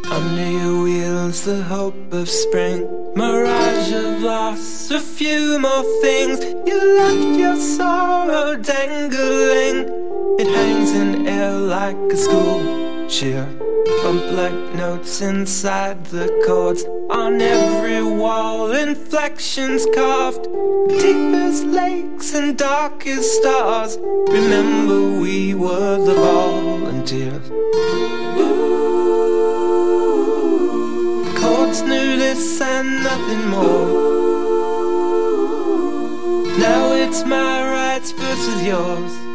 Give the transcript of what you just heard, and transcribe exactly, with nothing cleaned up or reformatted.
Under your wheels, the hope of spring, mirage of loss, a few more things. You left your sorrow dangling. It hangs in air like a school cheer. Bump like notes inside the chords. On every wall, inflections carved, deep as lakes and dark as stars. Remember, we were the volunteers. Chords knew this and nothing more. Now it's my rights versus yours.